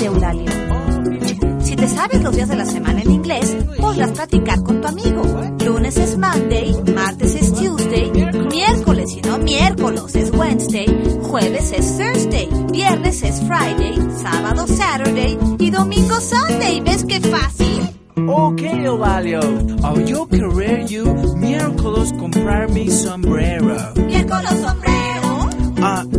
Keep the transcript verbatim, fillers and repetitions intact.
de Eulalio. Si te sabes los días de la semana en inglés, podrás practicar con tu amigo. Lunes es Monday, martes es Tuesday, miércoles y no miércoles es Wednesday, jueves es Thursday, viernes es Friday, sábado Saturday y domingo Sunday. ¿Ves qué fácil? Ok, Eulalio. Oh, yo querer you miércoles comprar mi sombrero. ¿Miércoles sombrero? Ah,